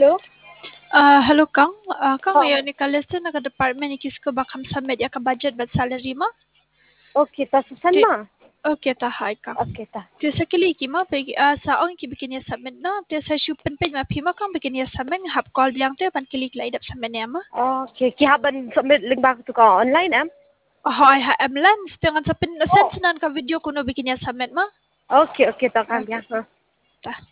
Hello? Hello Kang. Kang Oh, ngayon ni kalista naga department ni kisko bakam sa media ka budget bat salary mo? okay, ta susan Di, ma. okay ta hi Kang. Okay, ta. Ti sa kiliki mo pag sa ong ki bikin ya submit na ti sa shupen page ma pima kang bikin ya submit hap call bilang tu pan kilik la idap submit ya ma. Okay, kihaban submit link back to ka online am. Hoy ha amlan dengan sa pin send ka video kuno bikin ya submit ma. Okay, okay, ta Okay. kanya. Ta.